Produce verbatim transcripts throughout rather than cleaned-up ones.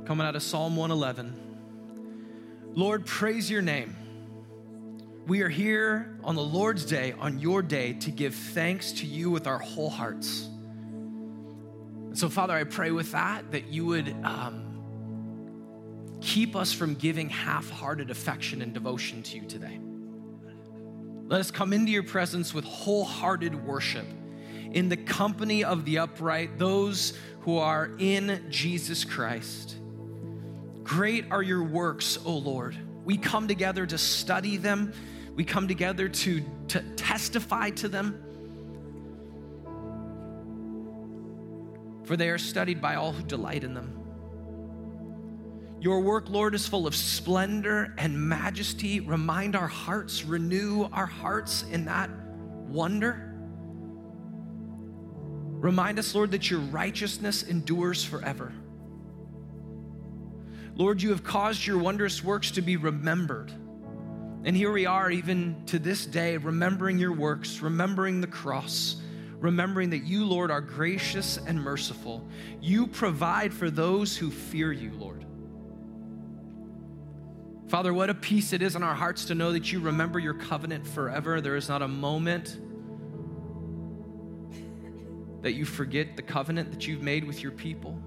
coming out of Psalm one eleven. Lord, praise your name. We are here on the Lord's day, on your day, to give thanks to you with our whole hearts. And so, Father, I pray with that, that you would um, keep us from giving half-hearted affection and devotion to you today. Let us come into your presence with wholehearted worship in the company of the upright, those who are in Jesus Christ. Great are your works, O Lord. We come together to study them. We come together to, to testify to them. For they are studied by all who delight in them. Your work, Lord, is full of splendor and majesty. Remind our hearts, renew our hearts in that wonder. Remind us, Lord, that your righteousness endures forever. Lord, you have caused your wondrous works to be remembered. And here we are, even to this day, remembering your works, remembering the cross, remembering that you, Lord, are gracious and merciful. You provide for those who fear you, Lord. Father, what a peace it is in our hearts to know that you remember your covenant forever. There is not a moment that you forget the covenant that you've made with your people.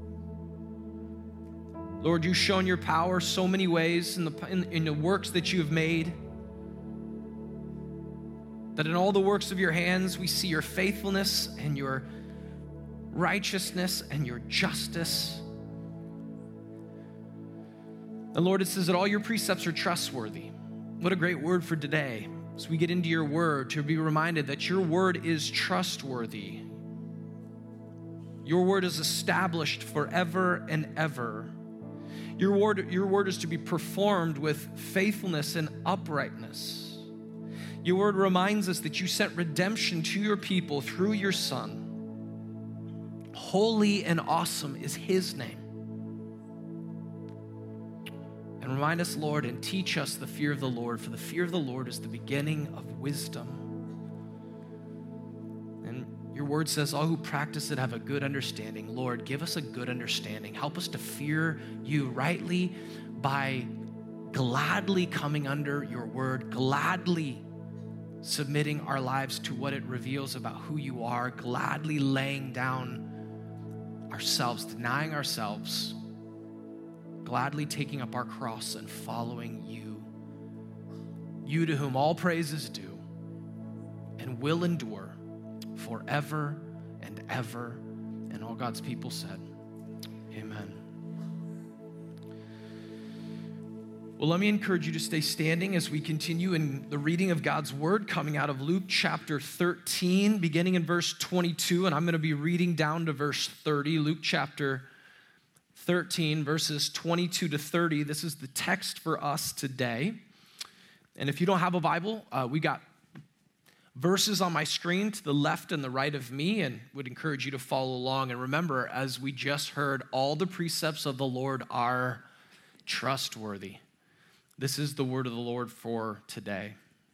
Lord, you've shown your power so many ways in the, in, in the works that you have made, that in all the works of your hands, we see your faithfulness and your righteousness and your justice. And Lord, it says that all your precepts are trustworthy. What a great word for today. As we get into your word, to be reminded that your word is trustworthy. Your word is established forever and ever. Your word, your word is to be performed with faithfulness and uprightness. Your word reminds us that you sent redemption to your people through your Son. Holy and awesome is his name. And remind us, Lord, and teach us the fear of the Lord, for the fear of the Lord is the beginning of wisdom. And your word says, all who practice it have a good understanding. Lord, give us a good understanding. Help us to fear you rightly by gladly coming under your word, gladly submitting our lives to what it reveals about who you are, gladly laying down ourselves, denying ourselves, gladly taking up our cross and following you. You to whom all praise is due and will endure forever and ever. And all God's people said, amen. Well, let me encourage you to stay standing as we continue in the reading of God's word coming out of Luke chapter thirteen, beginning in verse twenty-two, and I'm going to be reading down to verse thirty. Luke chapter thirteen, verses twenty-two to thirty. This is the text for us today. And if you don't have a Bible, uh, we got verses on my screen to the left and the right of me, and would encourage you to follow along. And remember, as we just heard, all the precepts of the Lord are trustworthy. This is the word of the Lord for today.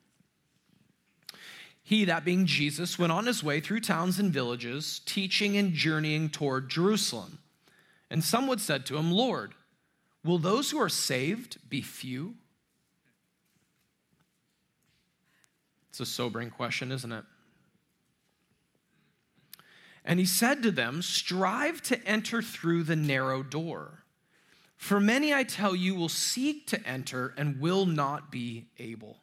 He, that being Jesus, went on his way through towns and villages, teaching and journeying toward Jerusalem. And some would said to him, Lord, will those who are saved be few? It's a sobering question, isn't it? And he said to them, strive to enter through the narrow door. For many, I tell you, will seek to enter and will not be able.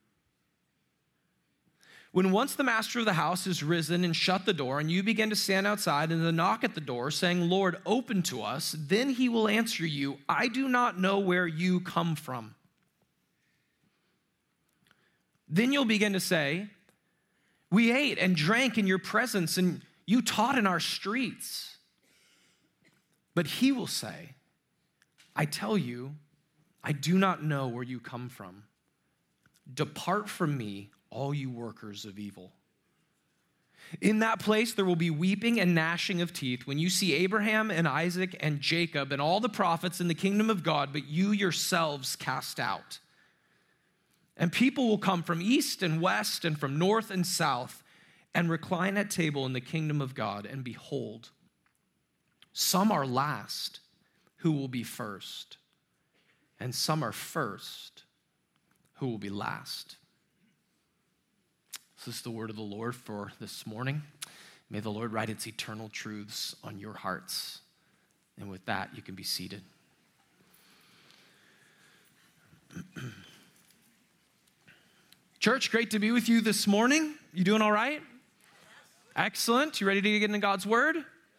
When once the master of the house is risen and shut the door, and you begin to stand outside and to knock at the door, saying, Lord, open to us, then he will answer you, I do not know where you come from. Then you'll begin to say, we ate and drank in your presence, and you taught in our streets. But he will say, I tell you, I do not know where you come from. Depart from me, all you workers of evil. In that place there will be weeping and gnashing of teeth when you see Abraham and Isaac and Jacob and all the prophets in the kingdom of God, but you yourselves cast out. And people will come from east and west and from north and south and recline at table in the kingdom of God. And behold, some are last, who will be first, and some are first who will be last. This is the word of the Lord for this morning. May the Lord write its eternal truths on your hearts. And with that, you can be seated. Church, great to be with you this morning. You doing all right? Excellent. You ready to get into God's word?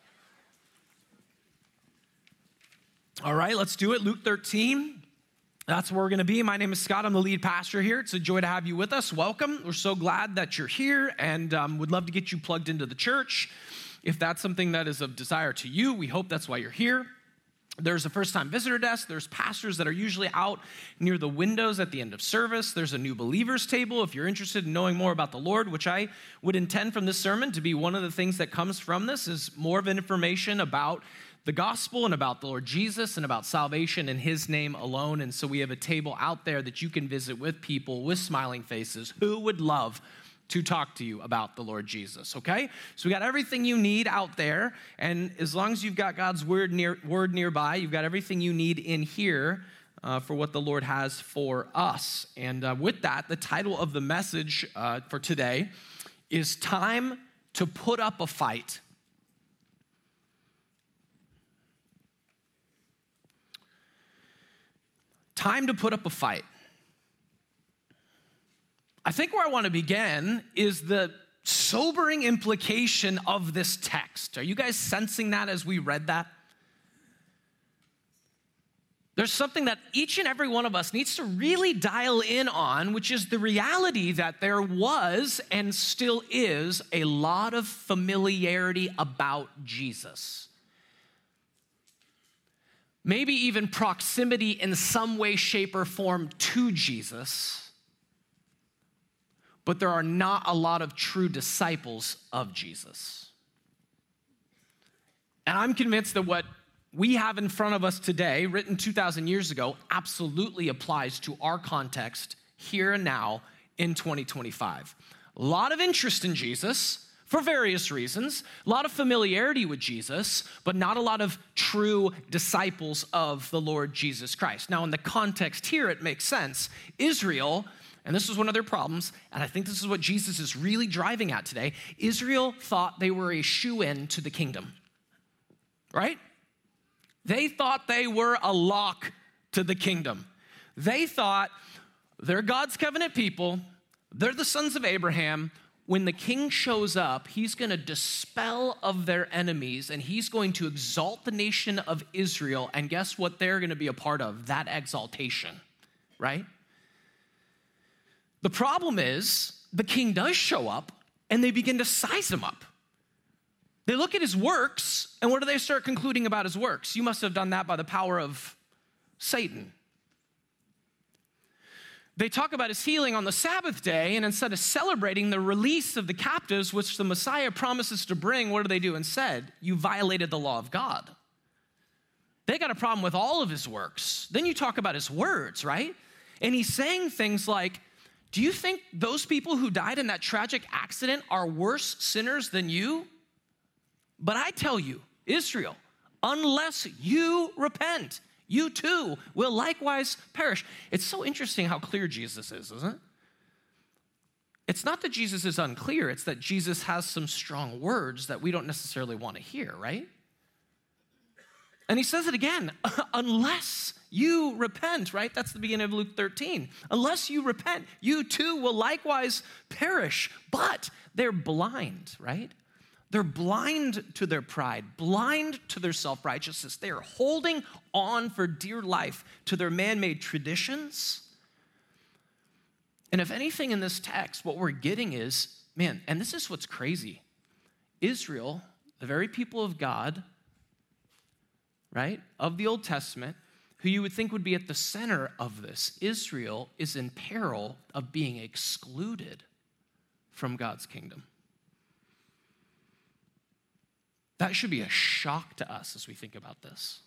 All right, let's do it. Luke thirteen. That's where we're going to be. My name is Scott. I'm the lead pastor here. It's a joy to have you with us. Welcome. We're so glad that you're here and um, would love to get you plugged into the church. If that's something that is of desire to you, we hope that's why you're here. There's a first-time visitor desk. There's pastors that are usually out near the windows at the end of service. There's a new believers table if you're interested in knowing more about the Lord, which I would intend from this sermon to be one of the things that comes from this is more of an information about the gospel and about the Lord Jesus and about salvation in his name alone. And so we have a table out there that you can visit with people with smiling faces who would love to talk to you about the Lord Jesus, okay? So we got everything you need out there, and as long as you've got God's word near word nearby, you've got everything you need in here uh, for what the Lord has for us. And uh, with that, the title of the message uh, for today is Time to Put Up a Fight. Time to put up a fight. I think where I want to begin is the sobering implication of this text. Are you guys sensing that as we read that? There's something that each and every one of us needs to really dial in on, which is the reality that there was and still is a lot of familiarity about Jesus. Maybe even proximity in some way, shape, or form to Jesus. But there are not a lot of true disciples of Jesus. And I'm convinced that what we have in front of us today, written two thousand years ago, absolutely applies to our context here and now in twenty twenty-five. A lot of interest in Jesus for various reasons, a lot of familiarity with Jesus, but not a lot of true disciples of the Lord Jesus Christ. Now, in the context here, it makes sense. Israel, and this was one of their problems, and I think this is what Jesus is really driving at today. Israel thought they were a shoe-in to the kingdom, right? They thought they were a lock to the kingdom. They thought they're God's covenant people. They're the sons of Abraham. When the king shows up, he's going to dispel of their enemies, and he's going to exalt the nation of Israel. And guess what they're going to be a part of? That exaltation, right? The problem is the king does show up and they begin to size him up. They look at his works, and what do they start concluding about his works? You must have done that by the power of Satan. They talk about his healing on the Sabbath day, and instead of celebrating the release of the captives, which the Messiah promises to bring, what do they do instead? You violated the law of God. They got a problem with all of his works. Then you talk about his words, right? And he's saying things like, do you think those people who died in that tragic accident are worse sinners than you? But I tell you, Israel, unless you repent, you too will likewise perish. It's so interesting how clear Jesus is, isn't it? It's not that Jesus is unclear, it's that Jesus has some strong words that we don't necessarily want to hear, right? And he says it again, unless you repent, right? That's the beginning of Luke thirteen. Unless you repent, you too will likewise perish. But they're blind, right? They're blind to their pride, blind to their self-righteousness. They are holding on for dear life to their man-made traditions. And if anything in this text, what we're getting is, man, and this is what's crazy. Israel, the very people of God, right, of the Old Testament, who you would think would be at the center of this, Israel is in peril of being excluded from God's kingdom. That should be a shock to us as we think about this.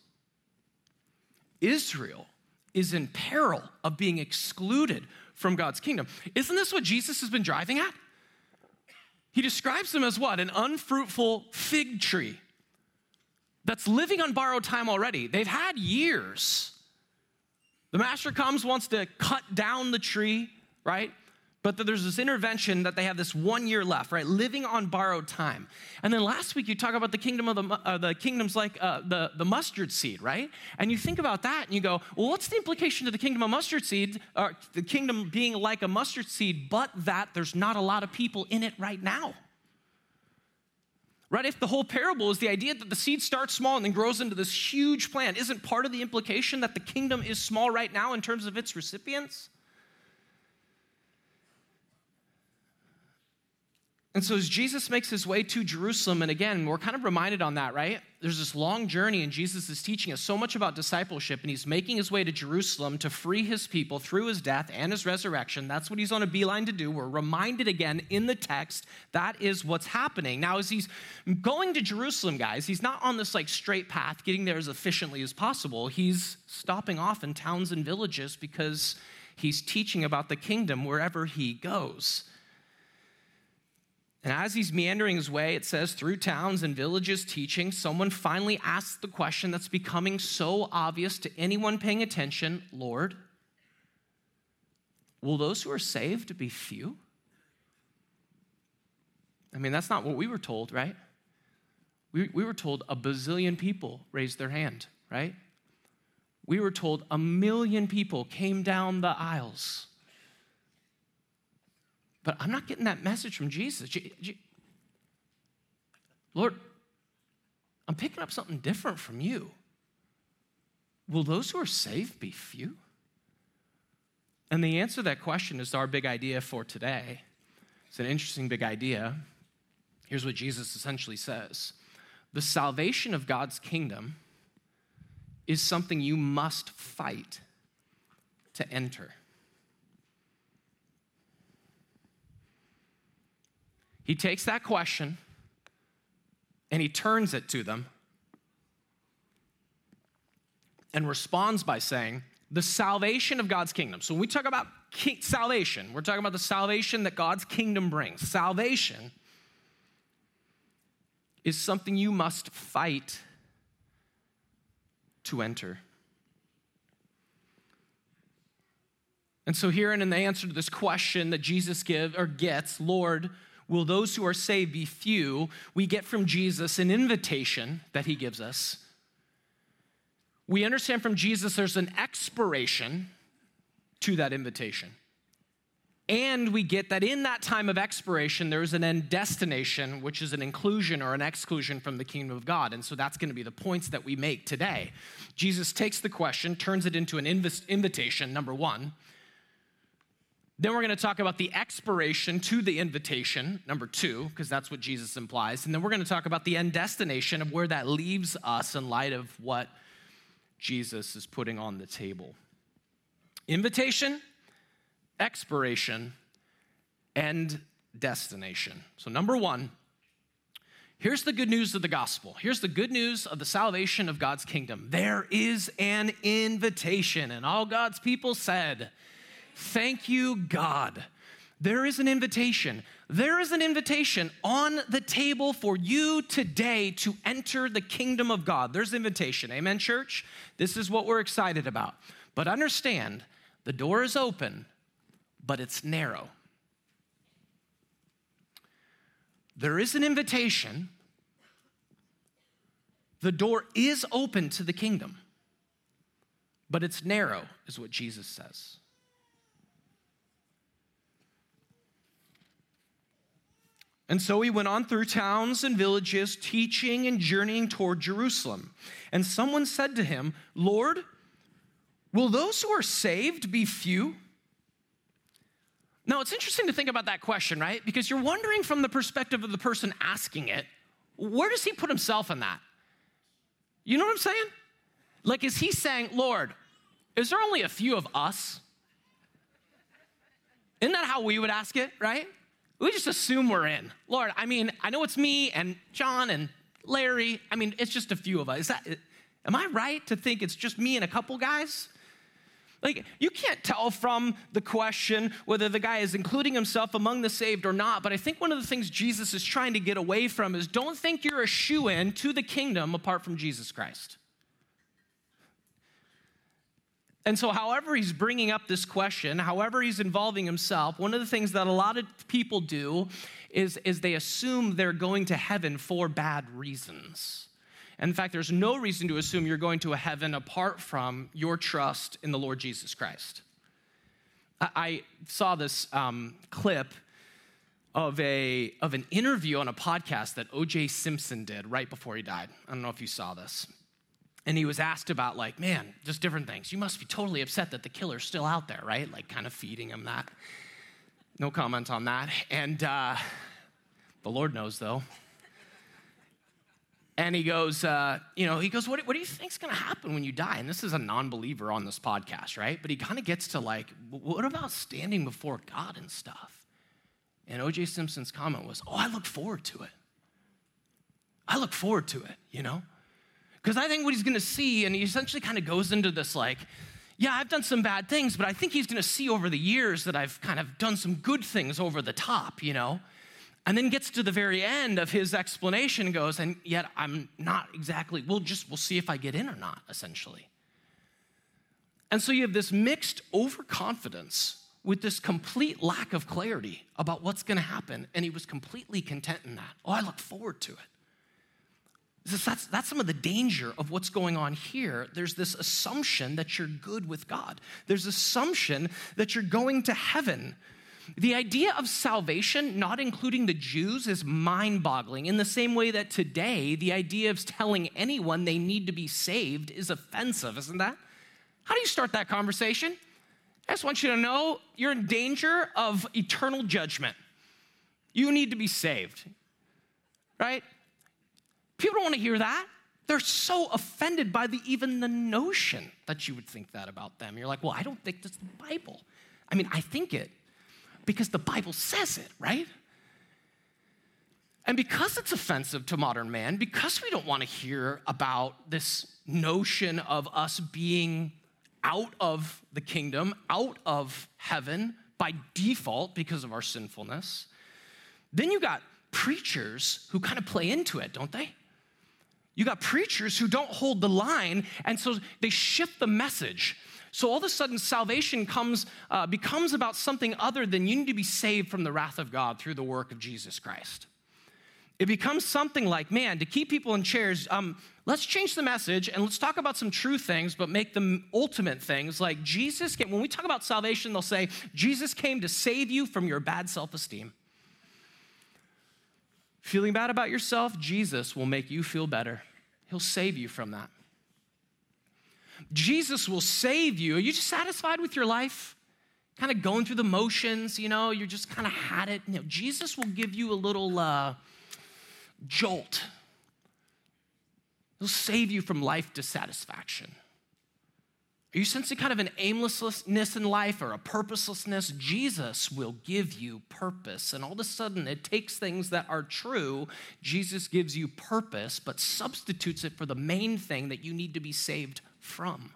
Israel is in peril of being excluded from God's kingdom. Isn't this what Jesus has been driving at? He describes them as what? An unfruitful fig tree. that's living on borrowed time already. They've had years. The master comes, wants to cut down the tree, right? But there's this intervention that they have this one year left, right? Living on borrowed time. And then last week you talk about the kingdom of the uh, the kingdoms like uh, the the mustard seed, right? And you think about that and you go, well, what's the implication of the kingdom of mustard seed, or the kingdom being like a mustard seed, but that there's not a lot of people in it right now, right? If the whole parable is the idea that the seed starts small and then grows into this huge plant, isn't part of the implication that the kingdom is small right now in terms of its recipients? And so as Jesus makes his way to Jerusalem, and again, we're kind of reminded on that, right? There's this long journey, and Jesus is teaching us so much about discipleship, and he's making his way to Jerusalem to free his people through his death and his resurrection. That's what he's on a beeline to do. We're reminded again in the text, that is what's happening. Now, as he's going to Jerusalem, guys, he's not on this like straight path, getting there as efficiently as possible. He's stopping off in towns and villages because he's teaching about the kingdom wherever he goes. And as he's meandering his way, it says, through towns and villages teaching, someone finally asks the question that's becoming so obvious to anyone paying attention, Lord, will those who are saved be few? I mean, that's not what we were told, right? We, we were told a bazillion people raised their hand, right? We were told a million people came down the aisles. But I'm not getting that message from Jesus. Lord, I'm picking up something different from you. Will those who are saved be few? And the answer to that question is our big idea for today. It's an interesting big idea. Here's what Jesus essentially says. The salvation of God's kingdom is something you must fight to enter. He takes that question and he turns it to them and responds by saying, the salvation of God's kingdom. So when we talk about ki- salvation, we're talking about the salvation that God's kingdom brings. Salvation is something you must fight to enter. And so here in the answer to this question that Jesus gives or gets, Lord, will those who are saved be few? We get from Jesus an invitation that he gives us. We understand from Jesus there's an expiration to that invitation. And we get that in that time of expiration, there is an end destination, which is an inclusion or an exclusion from the kingdom of God. And so that's going to be the points that we make today. Jesus takes the question, turns it into an inv- invitation, number one. Then we're going to talk about the expiration to the invitation, number two, because that's what Jesus implies. And then we're going to talk about the end destination of where that leaves us in light of what Jesus is putting on the table. Invitation, expiration, end destination. So number one, here's the good news of the gospel. Here's the good news of the salvation of God's kingdom. There is an invitation, and all God's people said, thank you, God. There is an invitation. There is an invitation on the table for you today to enter the kingdom of God. There's an invitation. Amen, church? This is what we're excited about. But understand, the door is open, but it's narrow. There is an invitation. The door is open to the kingdom, but it's narrow, is what Jesus says. And so he went on through towns and villages, teaching and journeying toward Jerusalem. And someone said to him, Lord, will those who are saved be few? Now, it's interesting to think about that question, right? Because you're wondering from the perspective of the person asking it, where does he put himself in that? You know what I'm saying? Like, is he saying, Lord, is there only a few of us? Isn't that how we would ask it, right? We just assume we're in. Lord, I mean, I know it's me and John and Larry. I mean, it's just a few of us. Is that, am I right to think it's just me and a couple guys? Like, you can't tell from the question whether the guy is including himself among the saved or not, but I think one of the things Jesus is trying to get away from is don't think you're a shoo-in to the kingdom apart from Jesus Christ. And so however he's bringing up this question, however he's involving himself, one of the things that a lot of people do is, is they assume they're going to heaven for bad reasons. And in fact, there's no reason to assume you're going to a heaven apart from your trust in the Lord Jesus Christ. I, I saw this um, clip of, a, of an interview on a podcast that O J Simpson did right before he died. I don't know if you saw this. And he was asked about, like, man, just different things. You must be totally upset that the killer's still out there, right? Like, kind of feeding him that. No comment on that. And uh, the Lord knows, though. And he goes, uh, you know, he goes, what, what do you think's going to happen when you die? And this is a non-believer on this podcast, right? But he kind of gets to, like, what about standing before God and stuff? And O J Simpson's comment was, oh, I look forward to it. I look forward to it, you know? Because I think what he's going to see, and he essentially kind of goes into this like, yeah, I've done some bad things, but I think he's going to see over the years that I've kind of done some good things over the top, you know? And then gets to the very end of his explanation and goes, and yet I'm not exactly, we'll just, we'll see if I get in or not, essentially. And so you have this mixed overconfidence with this complete lack of clarity about what's going to happen, and he was completely content in that. Oh, I look forward to it. That's, that's some of the danger of what's going on here. There's this assumption that you're good with God. There's assumption that you're going to heaven. The idea of salvation, not including the Jews, is mind-boggling in the same way that today, the idea of telling anyone they need to be saved is offensive, isn't that? How do you start that conversation? I just want you to know you're in danger of eternal judgment. You need to be saved, right? People don't want to hear that. They're so offended by the even the notion that you would think that about them. You're like, well, I don't think that's the Bible. I mean, I think it because the Bible says it, right? And because it's offensive to modern man, because we don't want to hear about this notion of us being out of the kingdom, out of heaven by default because of our sinfulness, then you got preachers who kind of play into it, don't they? You got preachers who don't hold the line, and so they shift the message. So all of a sudden, salvation comes uh, becomes about something other than you need to be saved from the wrath of God through the work of Jesus Christ. It becomes something like, man, to keep people in chairs, um, let's change the message and let's talk about some true things, but make them ultimate things. Like Jesus came, when we talk about salvation, they'll say, Jesus came to save you from your bad self-esteem. Feeling bad about yourself, Jesus will make you feel better. He'll save you from that. Jesus will save you. Are you just satisfied with your life? Kind of going through the motions, you know, you're just kind of had it. You know, Jesus will give you a little uh, jolt. He'll save you from life dissatisfaction. Are you sensing kind of an aimlessness in life or a purposelessness? Jesus will give you purpose. And all of a sudden, it takes things that are true. Jesus gives you purpose, but substitutes it for the main thing that you need to be saved from.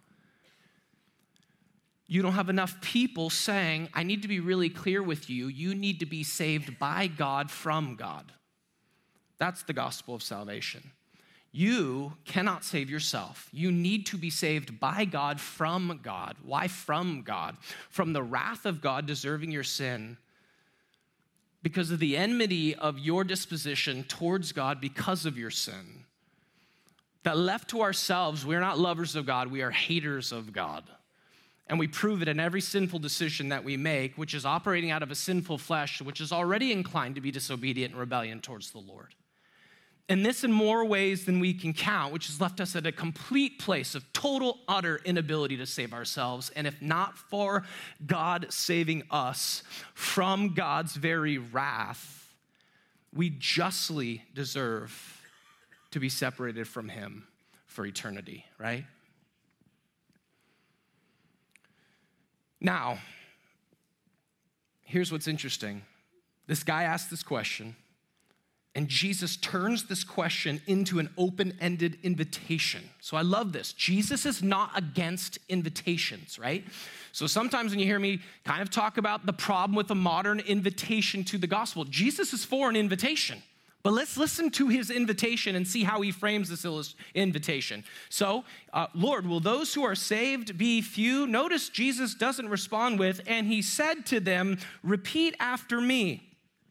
You don't have enough people saying, I need to be really clear with you. You need to be saved by God from God. That's the gospel of salvation. You cannot save yourself. You need to be saved by God from God. Why from God? From the wrath of God deserving your sin because of the enmity of your disposition towards God because of your sin. That left to ourselves, we're not lovers of God, we are haters of God. And we prove it in every sinful decision that we make, which is operating out of a sinful flesh, which is already inclined to be disobedient and rebellion towards the Lord. And this in more ways than we can count, which has left us at a complete place of total, utter inability to save ourselves. And if not for God saving us from God's very wrath, we justly deserve to be separated from him for eternity, right? Now, here's what's interesting. This guy asked this question, And Jesus turns this question into an open-ended invitation. So I love this. Jesus is not against invitations, right? So sometimes when you hear me kind of talk about the problem with a modern invitation to the gospel, Jesus is for an invitation. But let's listen to his invitation and see how he frames this invitation. So, uh, Lord, will those who are saved be few? Notice Jesus doesn't respond with, and he said to them, repeat after me.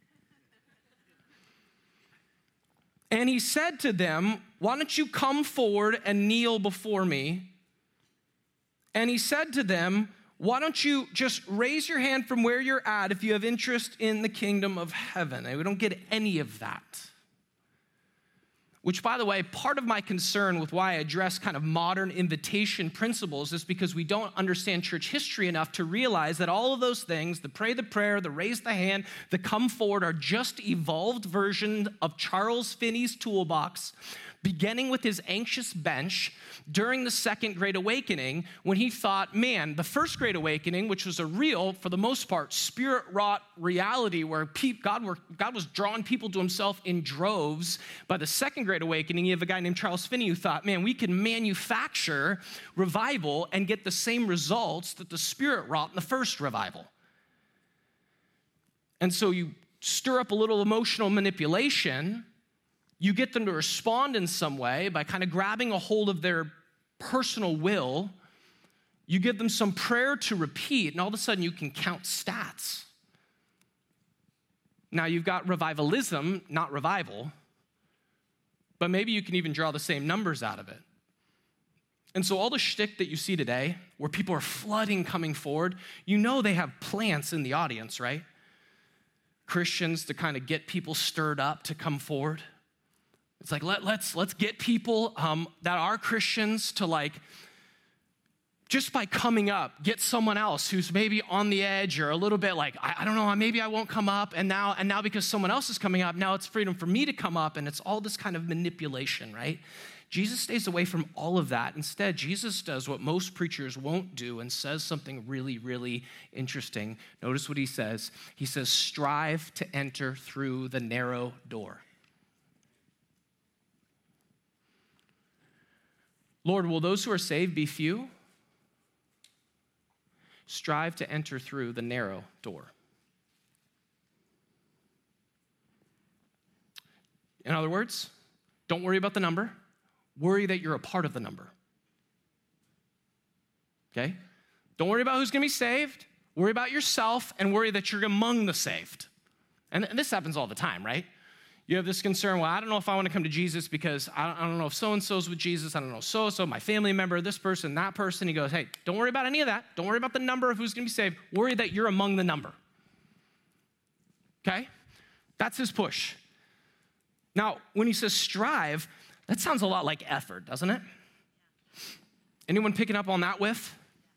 And he said to them, why don't you come forward and kneel before me? And he said to them, why don't you just raise your hand from where you're at if you have interest in the kingdom of heaven? And we don't get any of that. Which, by the way, part of my concern with why I address kind of modern invitation principles is because we don't understand church history enough to realize that all of those things, the pray the prayer, the raise the hand, the come forward, are just evolved versions of Charles Finney's toolbox, beginning with his anxious bench during the Second Great Awakening, when he thought, man, the First Great Awakening, which was a real, for the most part, spirit-wrought reality where God, were, God was drawing people to himself in droves. By the Second Great Awakening, you have a guy named Charles Finney who thought, man, we can manufacture revival and get the same results that the Spirit wrought in the first revival. And so you stir up a little emotional manipulation. You get them to respond in some way by kind of grabbing a hold of their personal will. You give them some prayer to repeat, and all of a sudden you can count stats. Now you've got revivalism, not revival, but maybe you can even draw the same numbers out of it. And so all the shtick that you see today, where people are flooding coming forward, you know they have plants in the audience, right? Christians to kind of get people stirred up to come forward. It's like, let, let's let's get people um, that are Christians to, like, just by coming up, get someone else who's maybe on the edge or a little bit like, I, I don't know, maybe I won't come up. And now, and now because someone else is coming up, now it's freedom for me to come up. And it's all this kind of manipulation, right? Jesus stays away from all of that. Instead, Jesus does what most preachers won't do and says something really, really interesting. Notice what he says. He says, strive to enter through the narrow door. Lord, will those who are saved be few? Strive to enter through the narrow door. In other words, don't worry about the number. Worry that you're a part of the number. Okay? Don't worry about who's going to be saved. Worry about yourself and worry that you're among the saved. And this happens all the time, right? You have this concern, well, I don't know if I want to come to Jesus because I don't, I don't know if so-and-so's with Jesus. I don't know so-and-so, my family member, this person, that person. He goes, hey, don't worry about any of that. Don't worry about the number of who's going to be saved. Worry that you're among the number. Okay? That's his push. Now, when he says strive, that sounds a lot like effort, doesn't it? Anyone picking up on that with?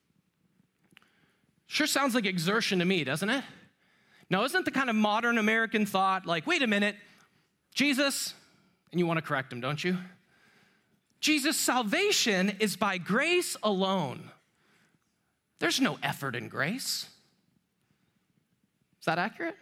Sure sounds like exertion to me, doesn't it? Now, isn't the kind of modern American thought like, wait a minute, Jesus, and you want to correct him, don't you? Jesus' salvation is by grace alone. There's no effort in grace. Is that accurate?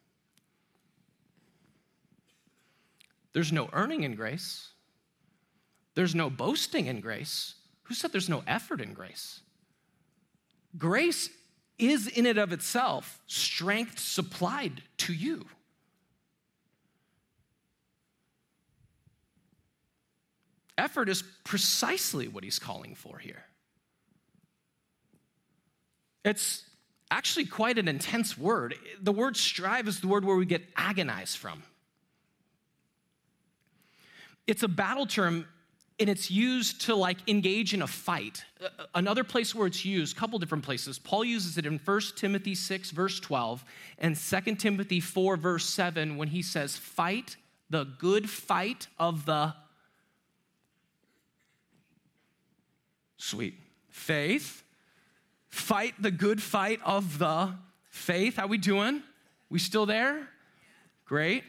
There's no earning in grace. There's no boasting in grace. Who said there's no effort in grace? Grace is in and of itself strength supplied to you. Effort is precisely what he's calling for here. It's actually quite an intense word. The word strive is the word where we get agonize from. It's a battle term, and it's used to, like, engage in a fight. Another place where it's used, a couple different places, Paul uses it in First Timothy six, verse twelve, and Second Timothy four, verse seven, when he says, fight the good fight of the Sweet. Faith. Fight the good fight of the faith. How we doing? We still there? Great.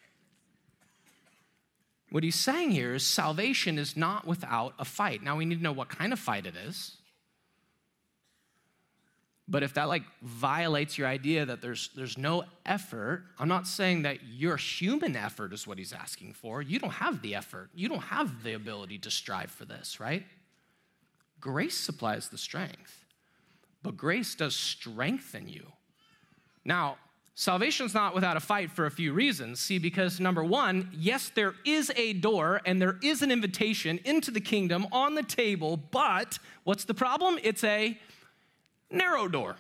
What he's saying here is salvation is not without a fight. Now we need to know what kind of fight it is. But if that like violates your idea that there's, there's no effort, I'm not saying that your human effort is what he's asking for. You don't have the effort. You don't have the ability to strive for this, right? Grace supplies the strength, but grace does strengthen you. Now, salvation's not without a fight for a few reasons. See, because number one, yes, there is a door and there is an invitation into the kingdom on the table, but what's the problem? It's a narrow door.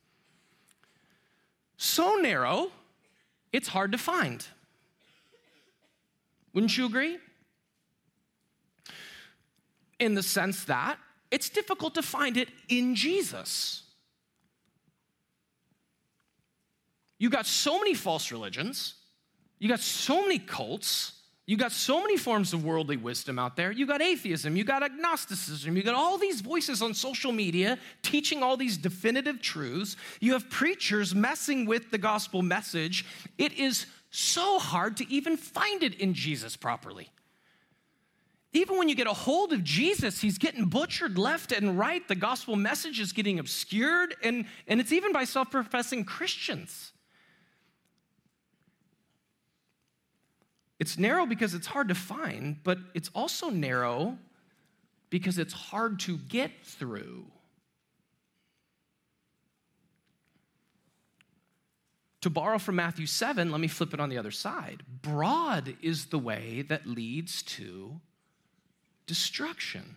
So narrow, it's hard to find. Wouldn't you agree? In the sense that it's difficult to find it in Jesus. You got so many false religions. You got so many cults. You got so many forms of worldly wisdom out there. You got atheism, you got agnosticism, you got all these voices on social media teaching all these definitive truths. You have preachers messing with the gospel message. It is so hard to even find it in Jesus properly. Even when you get a hold of Jesus, he's getting butchered left and right. The gospel message is getting obscured, and, and it's even by self-professing Christians. It's narrow because it's hard to find, but it's also narrow because it's hard to get through. To borrow from Matthew seven, let me flip it on the other side. Broad is the way that leads to destruction.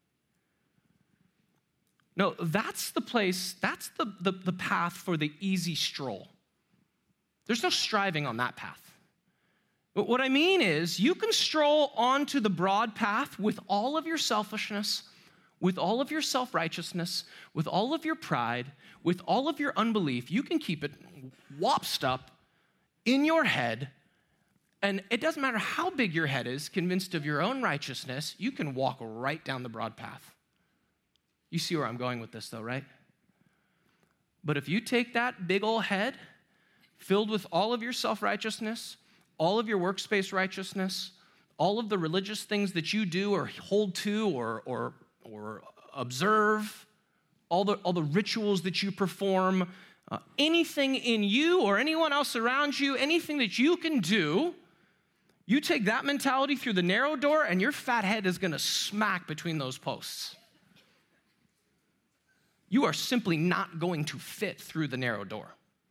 No, that's the place, that's the, the, the path for the easy stroll. There's no striving on that path. But what I mean is, you can stroll onto the broad path with all of your selfishness, with all of your self-righteousness, with all of your pride, with all of your unbelief. You can keep it whopped up in your head, and it doesn't matter how big your head is, convinced of your own righteousness, you can walk right down the broad path. You see where I'm going with this, though, right? But if you take that big old head filled with all of your self-righteousness, all of your workspace righteousness, all of the religious things that you do or hold to or, or, or observe, all the, all the rituals that you perform, uh, anything in you or anyone else around you, anything that you can do, you take that mentality through the narrow door and your fat head is gonna smack between those posts. You are simply not going to fit through the narrow door.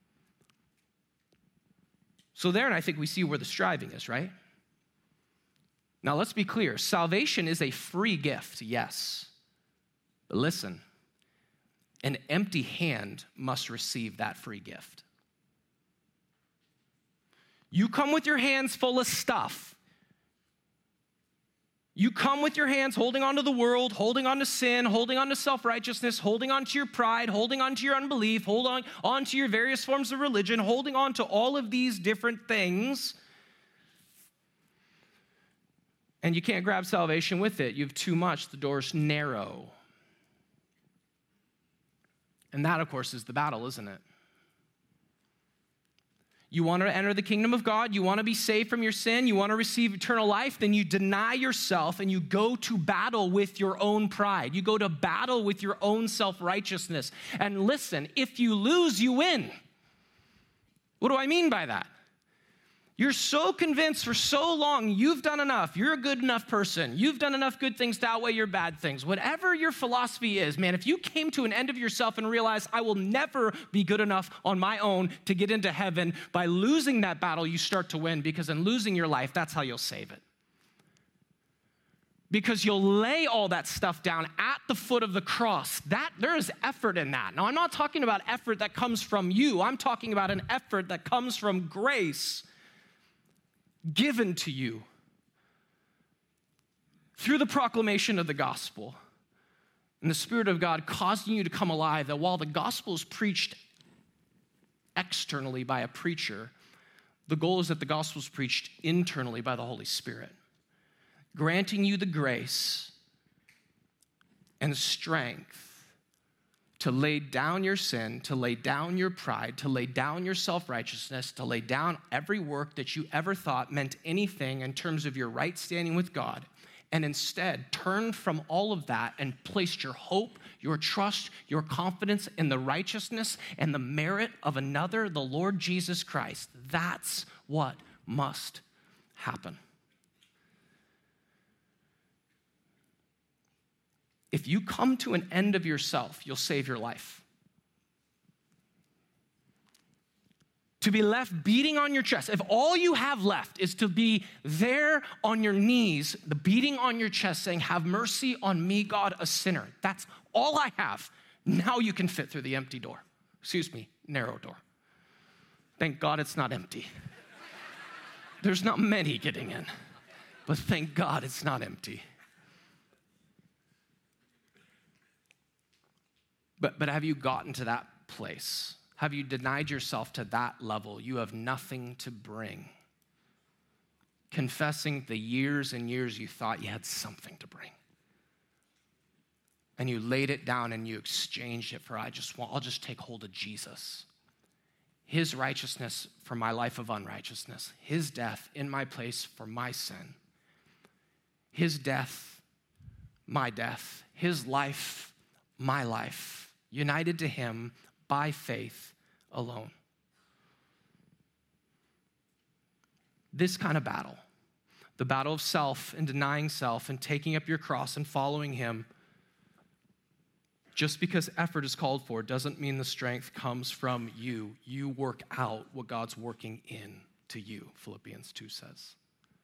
So there, and I think we see where the striving is, right? Now, let's be clear. Salvation is a free gift, yes. But listen, an empty hand must receive that free gift. You come with your hands full of stuff. You come with your hands holding on to the world, holding on to sin, holding on to self-righteousness, holding on to your pride, holding on to your unbelief, holding on, on to your various forms of religion, holding on to all of these different things. And you can't grab salvation with it. You have too much. The door's narrow. And that, of course, is the battle, isn't it? You want to enter the kingdom of God, you want to be saved from your sin, you want to receive eternal life, then you deny yourself and you go to battle with your own pride. You go to battle with your own self-righteousness. And listen, if you lose, you win. What do I mean by that? You're so convinced for so long you've done enough, you're a good enough person, you've done enough good things to outweigh your bad things. Whatever your philosophy is, man, if you came to an end of yourself and realized, I will never be good enough on my own to get into heaven, by losing that battle, you start to win, because in losing your life, that's how you'll save it. Because you'll lay all that stuff down at the foot of the cross. That, there is effort in that. Now, I'm not talking about effort that comes from you. I'm talking about an effort that comes from grace given to you through the proclamation of the gospel, and the Spirit of God causing you to come alive, that while the gospel is preached externally by a preacher, the goal is that the gospel is preached internally by the Holy Spirit, granting you the grace and strength to lay down your sin, to lay down your pride, to lay down your self-righteousness, to lay down every work that you ever thought meant anything in terms of your right standing with God, and instead turned from all of that and placed your hope, your trust, your confidence in the righteousness and the merit of another, the Lord Jesus Christ, that's what must happen. If you come to an end of yourself, you'll save your life. To be left beating on your chest, if all you have left is to be there on your knees, the beating on your chest saying, have mercy on me, God, a sinner. That's all I have. Now you can fit through the empty door. Excuse me, narrow door. Thank God it's not empty. There's not many getting in, but thank God it's not empty. But, but have you gotten to that place? Have you denied yourself to that level? You have nothing to bring. Confessing the years and years you thought you had something to bring. And you laid it down and you exchanged it for, I just want, I'll just take hold of Jesus. His righteousness for my life of unrighteousness. His death in my place for my sin. His death, my death. His life, my life. United to him by faith alone. This kind of battle, the battle of self and denying self and taking up your cross and following him, just because effort is called for doesn't mean the strength comes from you. You work out what God's working in to you, Philippians two says.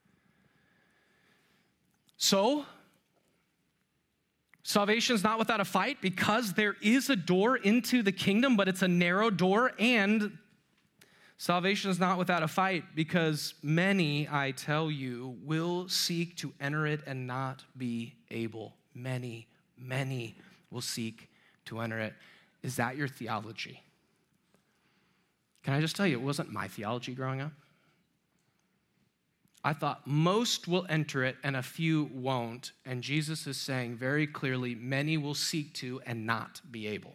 So, salvation is not without a fight because there is a door into the kingdom, but it's a narrow door. And salvation is not without a fight because many, I tell you, will seek to enter it and not be able. Many, many will seek to enter it. Is that your theology? Can I just tell you, it wasn't my theology growing up. I thought most will enter it and a few won't. And Jesus is saying very clearly, many will seek to and not be able.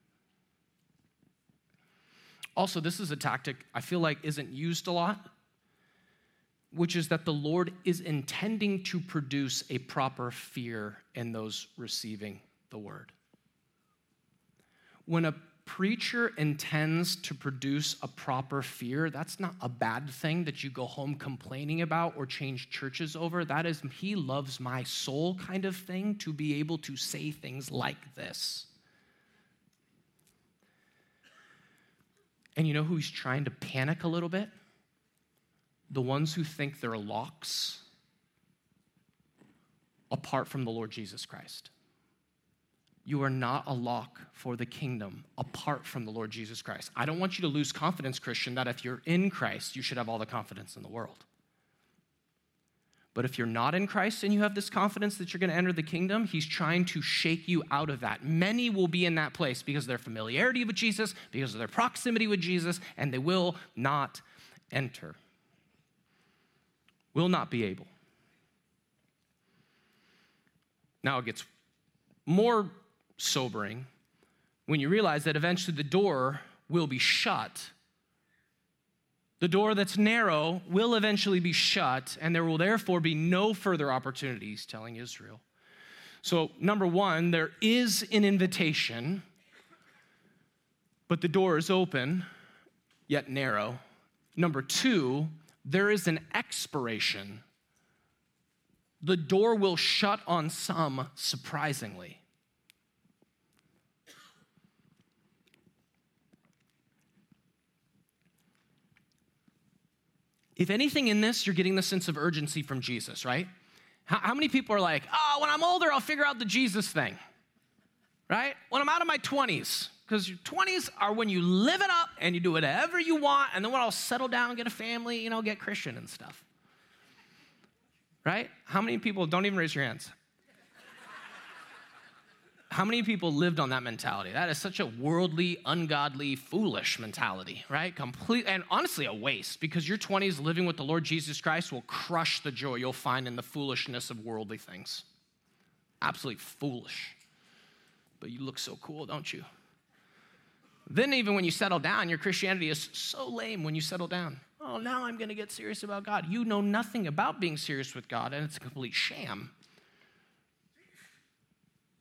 Also, this is a tactic I feel like isn't used a lot, which is that the Lord is intending to produce a proper fear in those receiving the word. When a preacher intends to produce a proper fear, that's not a bad thing that you go home complaining about or change churches over. That is, he loves my soul kind of thing, to be able to say things like this. And you know who he's trying to panic a little bit? The ones who think they're locks apart from the Lord Jesus Christ. You are not a lock for the kingdom apart from the Lord Jesus Christ. I don't want you to lose confidence, Christian, that if you're in Christ, you should have all the confidence in the world. But if you're not in Christ and you have this confidence that you're going to enter the kingdom, he's trying to shake you out of that. Many will be in that place because of their familiarity with Jesus, because of their proximity with Jesus, and they will not enter. Will not be able. Now it gets more sobering when you realize that eventually the door will be shut. The door that's narrow will eventually be shut, and there will therefore be no further opportunities, telling Israel. So, number one, there is an invitation, but the door is open, yet narrow. Number two, there is an expiration. The door will shut on some, surprisingly. If anything in this, you're getting the sense of urgency from Jesus, right? How, how many people are like, oh, when I'm older, I'll figure out the Jesus thing, right? When I'm out of my twenties, because your twenties are when you live it up and you do whatever you want, and then when I'll settle down, get a family, you know, get Christian and stuff, right? How many people, don't even raise your hands. How many people lived on that mentality? That is such a worldly, ungodly, foolish mentality, right? Complete, and honestly a waste, because your twenties living with the Lord Jesus Christ will crush the joy you'll find in the foolishness of worldly things. Absolutely foolish. But you look so cool, don't you? Then even when you settle down, your Christianity is so lame when you settle down. Oh, now I'm going to get serious about God. You know nothing about being serious with God, and it's a complete sham.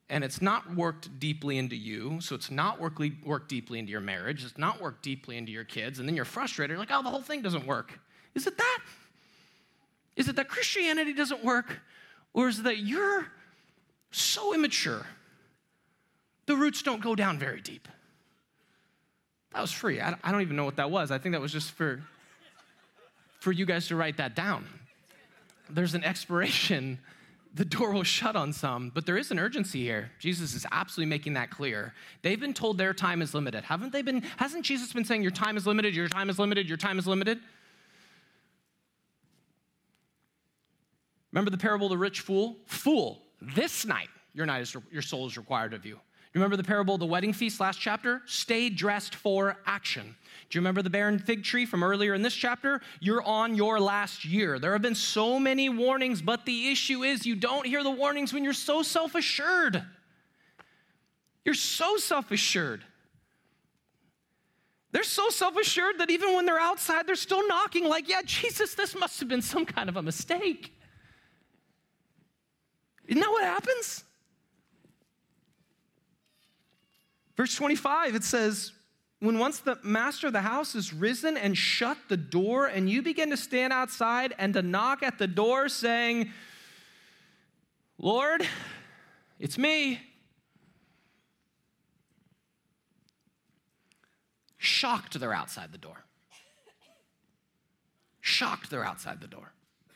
and it's not worked deeply into you, so it's not work, worked deeply into your marriage, it's not worked deeply into your kids, and then you're frustrated, you're like, oh, the whole thing doesn't work. Is it that? Is it that Christianity doesn't work? Or is it that you're so immature, the roots don't go down very deep? That was free. I don't even know what that was. I think that was just for, for you guys to write that down. There's an expiration. The door will shut on some, but there is an urgency here. Jesus is absolutely making that clear. They've been told their time is limited. Haven't they been, hasn't Jesus been saying your time is limited, your time is limited, your time is limited? Remember the parable of the rich fool? Fool, this night your night is, your soul is required of you. Do you remember the parable of the wedding feast last chapter? Stay dressed for action. Do you remember the barren fig tree from earlier in this chapter? You're on your last year. There have been so many warnings, but the issue is you don't hear the warnings when you're so self-assured. You're so self-assured. They're so self-assured that even when they're outside, they're still knocking like, yeah, Jesus, this must have been some kind of a mistake. Isn't that what happens? Verse twenty-five, it says, when once the master of the house is risen and shut the door, and you begin to stand outside and to knock at the door saying, Lord, it's me. Shocked they're outside the door. Shocked they're outside the door.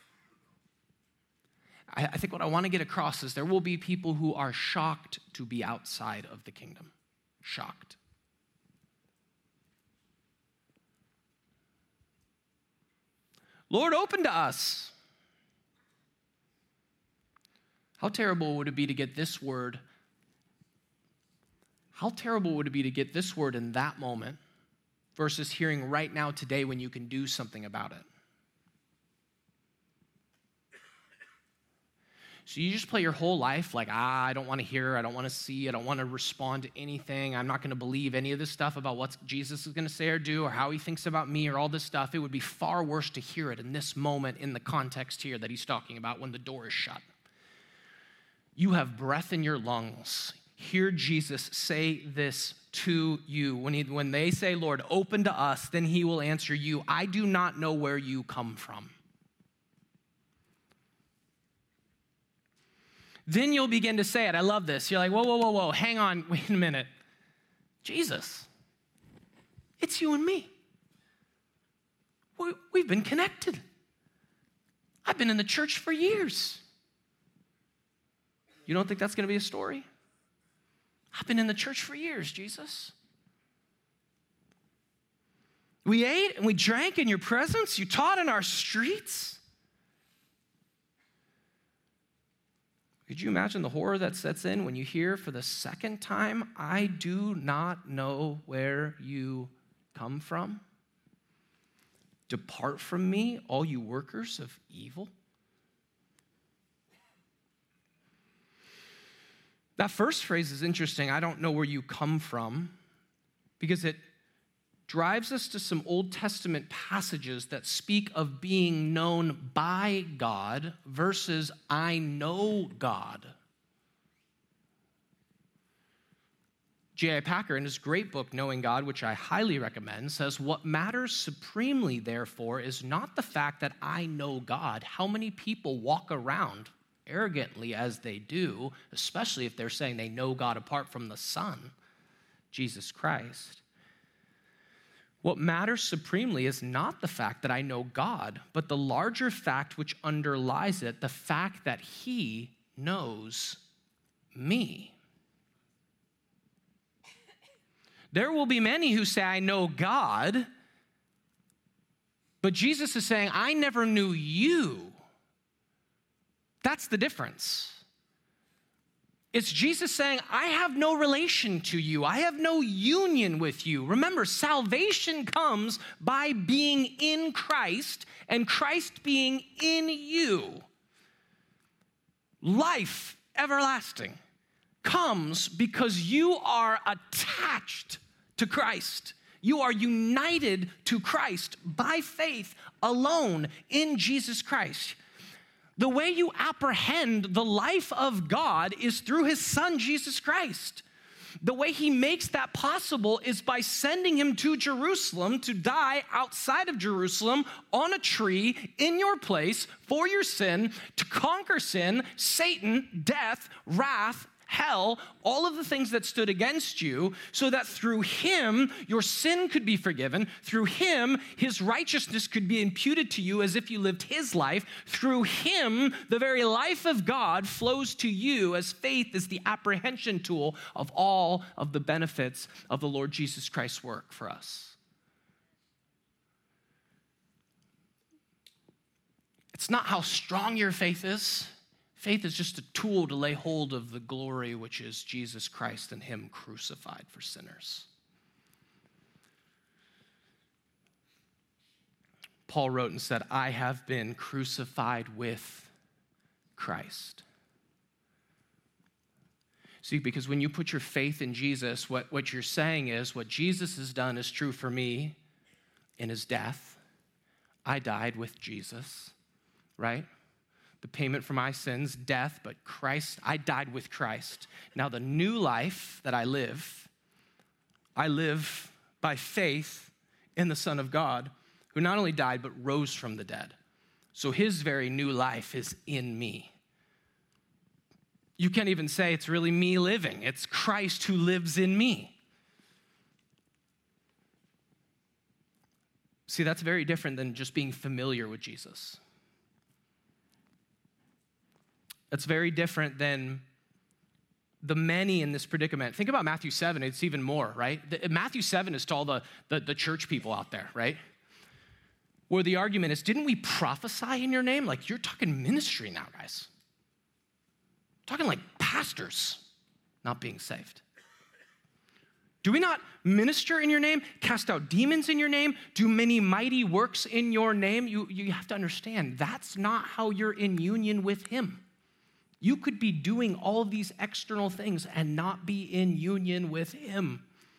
I, I think what I want to get across is there will be people who are shocked to be outside of the kingdom. Shocked. Lord, open to us. How terrible would it be to get this word? How terrible would it be to get this word in that moment versus hearing right now today when you can do something about it? So you just play your whole life like, ah, I don't want to hear, I don't want to see, I don't want to respond to anything. I'm not going to believe any of this stuff about what Jesus is going to say or do or how he thinks about me or all this stuff. It would be far worse to hear it in this moment in the context here that he's talking about when the door is shut. You have breath in your lungs. Hear Jesus say this to you. When, he, when they say, Lord, open to us, then he will answer you, I do not know where you come from. Then you'll begin to say it. I love this. You're like, whoa, whoa, whoa, whoa, hang on, wait a minute. Jesus, it's you and me. We, we've been connected. I've been in the church for years. You don't think that's going to be a story? I've been in the church for years, Jesus. We ate and we drank in your presence. You taught in our streets. Could you imagine the horror that sets in when you hear for the second time, I do not know where you come from? Depart from me, all you workers of evil. That first phrase is interesting. I don't know where you come from, because it drives us to some Old Testament passages that speak of being known by God versus I know God. J I Packer, in his great book, Knowing God, which I highly recommend, says, what matters supremely, therefore, is not the fact that I know God. How many people walk around arrogantly as they do, especially if they're saying they know God apart from the Son, Jesus Christ. What matters supremely is not the fact that I know God, but the larger fact which underlies it, the fact that he knows me. There will be many who say, I know God, but Jesus is saying, I never knew you. That's the difference. It's Jesus saying, I have no relation to you. I have no union with you. Remember, salvation comes by being in Christ and Christ being in you. Life everlasting comes because you are attached to Christ. You are united to Christ by faith alone in Jesus Christ. The way you apprehend the life of God is through his son, Jesus Christ. The way he makes that possible is by sending him to Jerusalem to die outside of Jerusalem on a tree in your place for your sin, to conquer sin, Satan, death, wrath, hell, all of the things that stood against you, so that through him, your sin could be forgiven. Through him, his righteousness could be imputed to you as if you lived his life. Through him, the very life of God flows to you, as faith is the apprehension tool of all of the benefits of the Lord Jesus Christ's work for us. It's not how strong your faith is. Faith is just a tool to lay hold of the glory which is Jesus Christ and him crucified for sinners. Paul wrote and said, I have been crucified with Christ. See, because when you put your faith in Jesus, what, what you're saying is what Jesus has done is true for me in his death. I died with Jesus, right? The payment for my sins, death, but Christ, I died with Christ. Now the new life that I live, I live by faith in the Son of God, who not only died, but rose from the dead. So his very new life is in me. You can't even say it's really me living. It's Christ who lives in me. See, that's very different than just being familiar with Jesus. That's very different than the many in this predicament. Think about Matthew seven, it's even more, right? The, Matthew seven is to all the, the, the church people out there, right? Where the argument is, didn't we prophesy in your name? Like, you're talking ministry now, guys. Talking like pastors not being saved. Do we not minister in your name, cast out demons in your name, do many mighty works in your name? You, you have to understand, that's not how you're in union with him. You could be doing all of these external things and not be in union with him.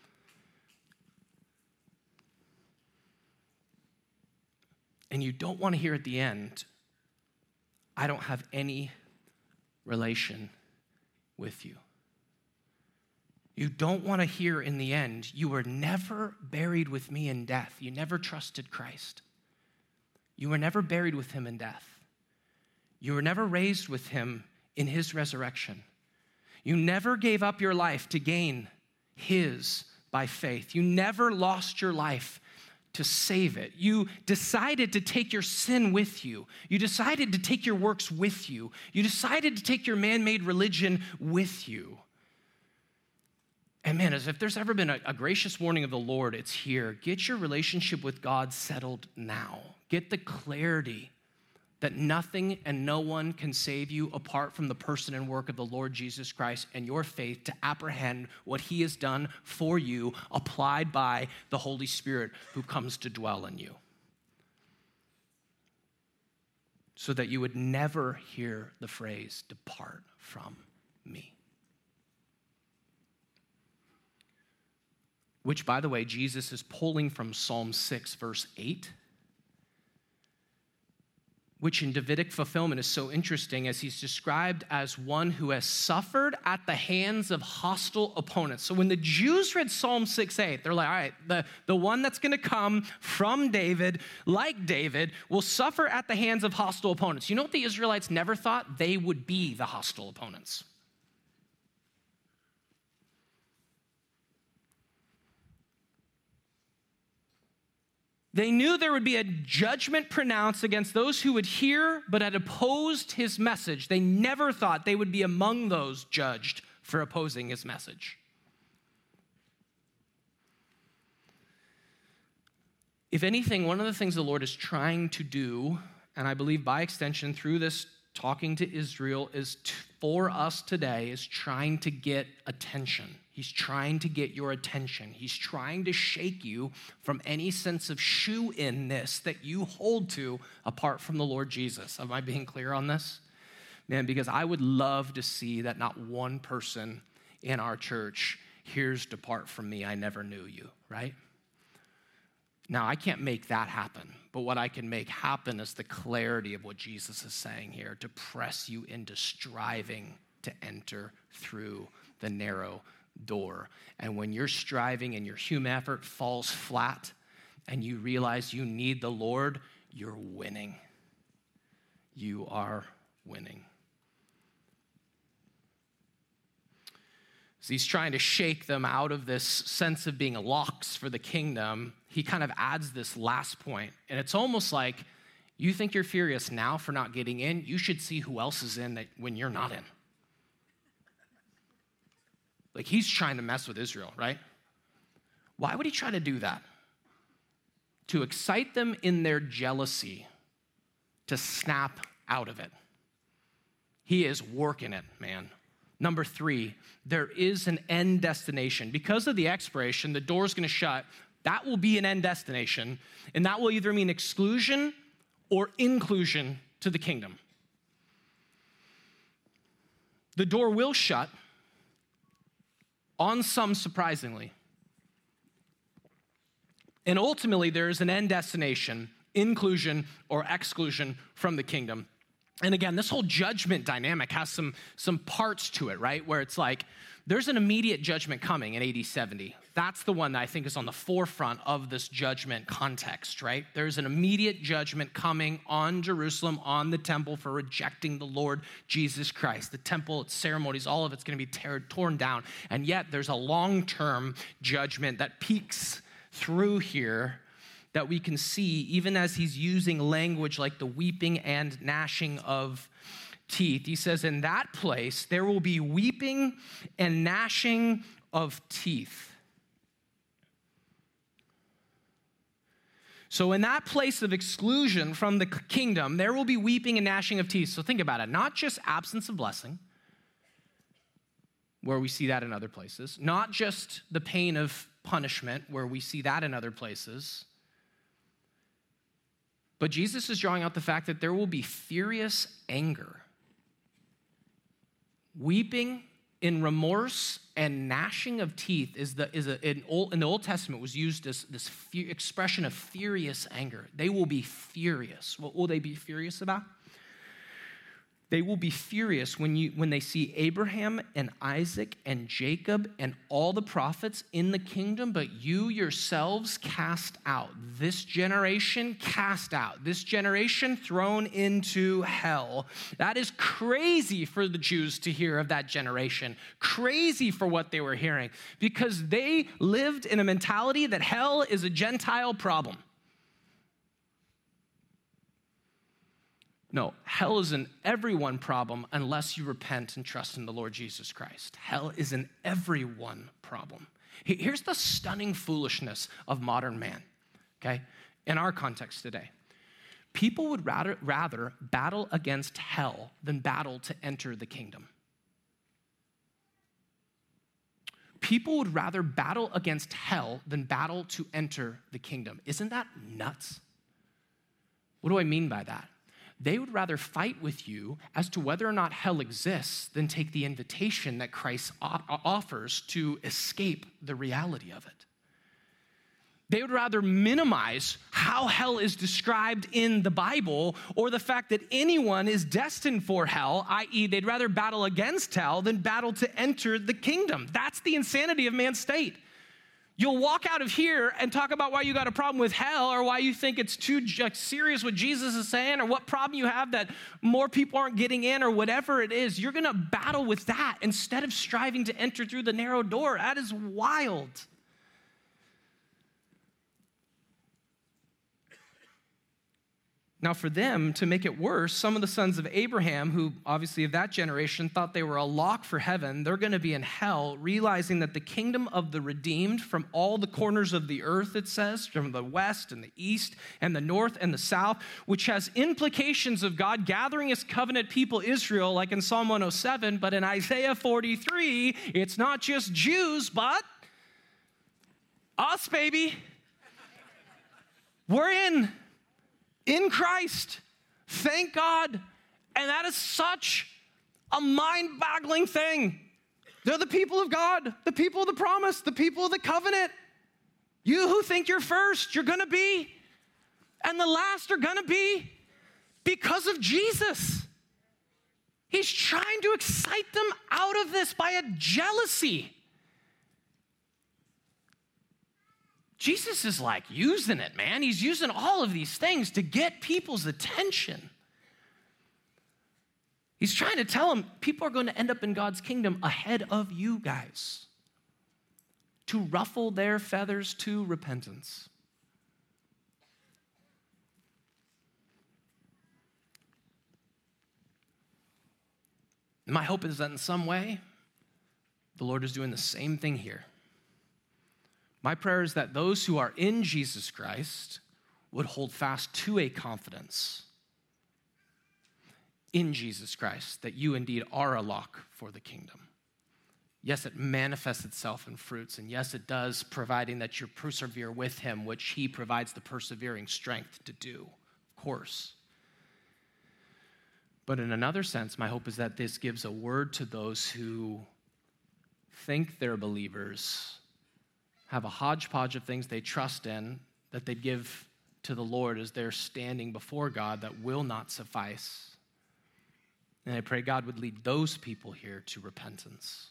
And you don't want to hear at the end, I don't have any relation with you. You don't want to hear in the end, you were never buried with me in death. You never trusted Christ. You were never buried with him in death. You were never raised with him in his resurrection. You never gave up your life to gain his by faith. You never lost your life to save it. You decided to take your sin with you. You decided to take your works with you. You decided to take your man-made religion with you. And man, as if there's ever been a, a gracious warning of the Lord, it's here. Get your relationship with God settled now. Get the clarity that nothing and no one can save you apart from the person and work of the Lord Jesus Christ and your faith to apprehend what he has done for you, applied by the Holy Spirit who comes to dwell in you. So that you would never hear the phrase, depart from me. Which, by the way, Jesus is pulling from Psalm six, verse eight, which in Davidic fulfillment is so interesting as he's described as one who has suffered at the hands of hostile opponents. So when the Jews read Psalm six eight, they're like, all right, the, the one that's going to come from David, like David, will suffer at the hands of hostile opponents. You know what the Israelites never thought? They would be the hostile opponents. They knew there would be a judgment pronounced against those who would hear but had opposed his message. They never thought they would be among those judged for opposing his message. If anything, one of the things the Lord is trying to do, and I believe by extension through this talking to Israel, is to, for us today, is trying to get attention. He's trying to get your attention. He's trying to shake you from any sense of shoe-in-ness that you hold to apart from the Lord Jesus. Am I being clear on this? Man, because I would love to see that not one person in our church hears, depart from me, I never knew you, right? Now, I can't make that happen, but what I can make happen is the clarity of what Jesus is saying here, to press you into striving to enter through the narrow door. And when you're striving and your human effort falls flat and you realize you need the Lord, you're winning. You are winning. So he's trying to shake them out of this sense of being locks for the kingdom. He kind of adds this last point, and it's almost like, you think you're furious now for not getting in? You should see who else is in that when you're not in. Like, he's trying to mess with Israel, right? Why would he try to do that? To excite them in their jealousy, to snap out of it. He is working it, man. Number three, there is an end destination. Because of the expiration, the door's gonna shut. That will be an end destination, and that will either mean exclusion or inclusion to the kingdom. The door will shut, on some surprisingly. And ultimately, there is an end destination, inclusion or exclusion from the kingdom. And again, this whole judgment dynamic has some, some parts to it, right? Where it's like, there's an immediate judgment coming in A D seventy. That's the one that I think is on the forefront of this judgment context, right? There's an immediate judgment coming on Jerusalem, on the temple for rejecting the Lord Jesus Christ. The temple, its ceremonies, all of it's going to be tear, torn down. And yet there's a long-term judgment that peeks through here that we can see even as he's using language like the weeping and gnashing of teeth. He says, in that place, there will be weeping and gnashing of teeth. So in that place of exclusion from the kingdom, there will be weeping and gnashing of teeth. So think about it, not just absence of blessing, where we see that in other places, not just the pain of punishment, where we see that in other places, but Jesus is drawing out the fact that there will be furious anger, weeping in remorse, and gnashing of teeth is the is a, in, old, in the Old Testament was used as this fe- expression of furious anger. They will be furious. What will they be furious about? They will be furious when you when they see Abraham and Isaac and Jacob and all the prophets in the kingdom, but you yourselves cast out. This generation cast out. This generation thrown into hell. That is crazy for the Jews to hear of that generation. Crazy for what they were hearing, because they lived in a mentality that hell is a Gentile problem. No, hell is an everyone problem unless you repent and trust in the Lord Jesus Christ. Hell is an everyone problem. Here's the stunning foolishness of modern man, okay? In our context today, people would rather, rather battle against hell than battle to enter the kingdom. People would rather battle against hell than battle to enter the kingdom. Isn't that nuts? What do I mean by that? They would rather fight with you as to whether or not hell exists than take the invitation that Christ offers to escape the reality of it. They would rather minimize how hell is described in the Bible, or the fact that anyone is destined for hell, that is they'd rather battle against hell than battle to enter the kingdom. That's the insanity of man's state. You'll walk out of here and talk about why you got a problem with hell, or why you think it's too serious what Jesus is saying, or what problem you have that more people aren't getting in, or whatever it is. You're going to battle with that instead of striving to enter through the narrow door. That is wild. Now, for them, to make it worse, some of the sons of Abraham, who obviously of that generation thought they were a lock for heaven, they're going to be in hell, realizing that the kingdom of the redeemed from all the corners of the earth, it says, from the west and the east and the north and the south, which has implications of God gathering his covenant people Israel, like in Psalm one oh seven, but in Isaiah forty-three, it's not just Jews, but us, baby. We're in. In Christ. Thank God. And that is such a mind-boggling thing. They're the people of God, the people of the promise, the people of the covenant. You who think you're first, you're gonna be, and the last are gonna be because of Jesus. He's trying to excite them out of this by a jealousy. Jesus is like using it, man. He's using all of these things to get people's attention. He's trying to tell them people are going to end up in God's kingdom ahead of you guys, to ruffle their feathers to repentance. My hope is that in some way, the Lord is doing the same thing here. My prayer is that those who are in Jesus Christ would hold fast to a confidence in Jesus Christ, that you indeed are a lock for the kingdom. Yes, it manifests itself in fruits, and yes, it does, providing that you persevere with him, which he provides the persevering strength to do, of course. But in another sense, my hope is that this gives a word to those who think they're believers, have a hodgepodge of things they trust in, that they give to the Lord as they're standing before God, that will not suffice. And I pray God would lead those people here to repentance.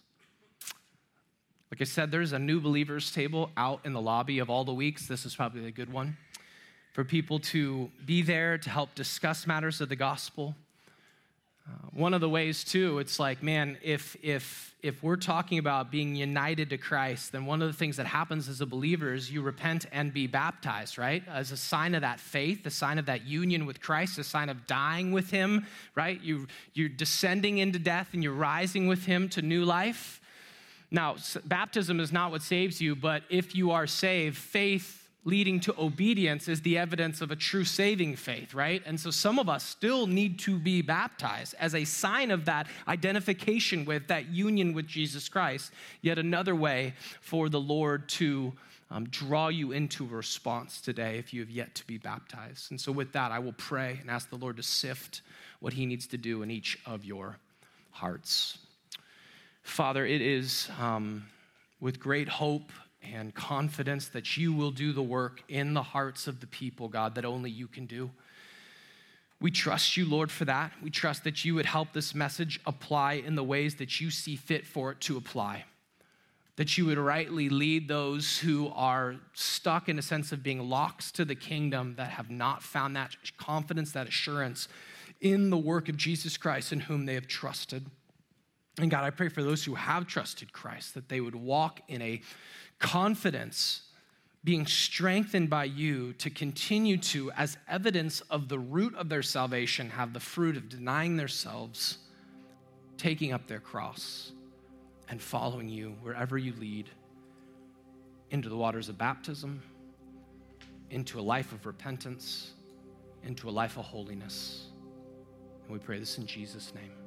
Like I said, there's a new believers table out in the lobby of all the weeks. This is probably a good one for people to be there to help discuss matters of the gospel. Uh, one of the ways, too, it's like, man, if if if we're talking about being united to Christ, then one of the things that happens as a believer is you repent and be baptized, right? As a sign of that faith, a sign of that union with Christ, a sign of dying with him, right? You, you're descending into death and you're rising with him to new life. Now, baptism is not what saves you, but if you are saved, faith leading to obedience is the evidence of a true saving faith, right? And so some of us still need to be baptized as a sign of that identification with, that union with Jesus Christ. Yet another way for the Lord to um, draw you into a response today if you have yet to be baptized. And so with that, I will pray and ask the Lord to sift what he needs to do in each of your hearts. Father, it is um, with great hope and confidence that you will do the work in the hearts of the people, God, that only you can do. We trust you, Lord, for that. We trust that you would help this message apply in the ways that you see fit for it to apply, that you would rightly lead those who are stuck in a sense of being locks to the kingdom, that have not found that confidence, that assurance in the work of Jesus Christ in whom they have trusted. And God, I pray for those who have trusted Christ, that they would walk in a confidence, being strengthened by you to continue to, as evidence of the root of their salvation, have the fruit of denying themselves, taking up their cross, and following you wherever you lead, into the waters of baptism, into a life of repentance, into a life of holiness. And we pray this in Jesus' name.